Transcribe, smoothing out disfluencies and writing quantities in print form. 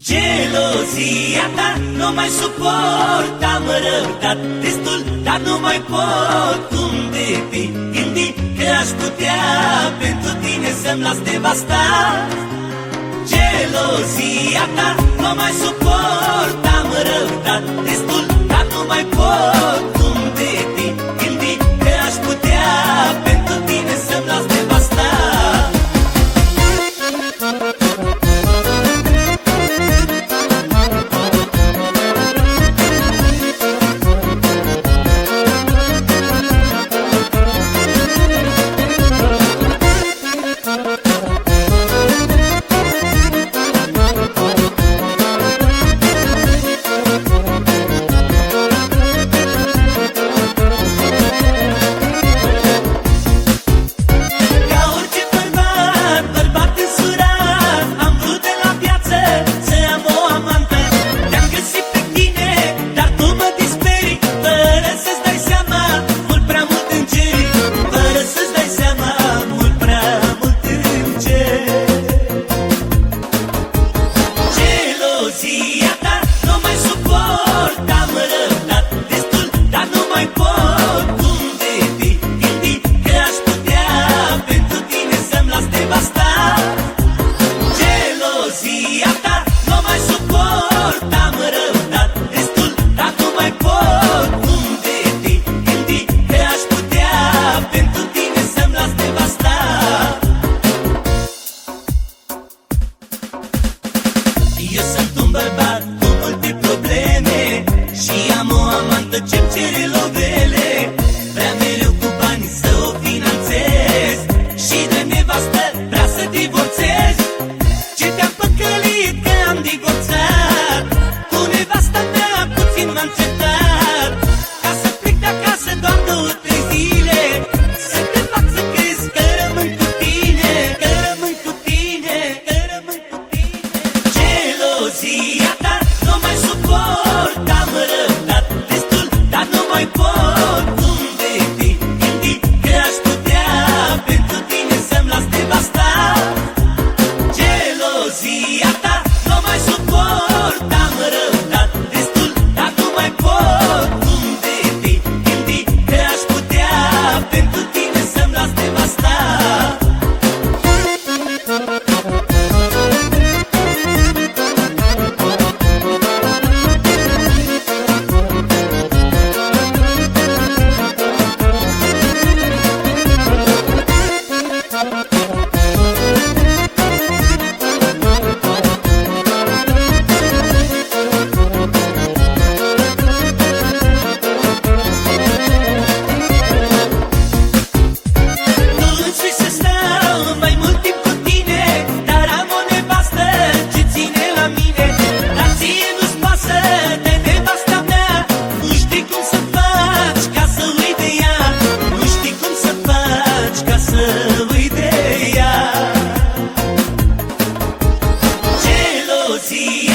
Gelozia ta nu mai suport. Am răbdat destul, dar nu mai pot. Cum de te gândi că aș putea pentru tine să-mi las devastat? Gelozia ta nu mai suport. Am răbdat destul, dar nu mai pot. Cum de te gândi că aș putea pentru tine să-mi las devastat? Eu sunt un bărbat cu multe probleme și am o amantă ce-mi cere lovele. Vrea mereu cu bani să o finanțez și de nevastă vrea să divorțez. Ce te-am păcălit că am divorțat? Cu nevasta mea puțin m-am certat. Ca să plec de acasă doar 2-3 zile, să te fac să crezi că rămân cu tine, că rămân cu tine, că rămân cu tine. Gelozia ta nu mai suport. Am răbdat destul, dar nu mai pot. Cum de te gândi că aș putea pentru tine să-mi las devastat? Gelozia ta nu mai suport. Am răbdat destul, dar nu mai pot. Cum de te gândi că aș putea pentru tine să-mi las devastat? See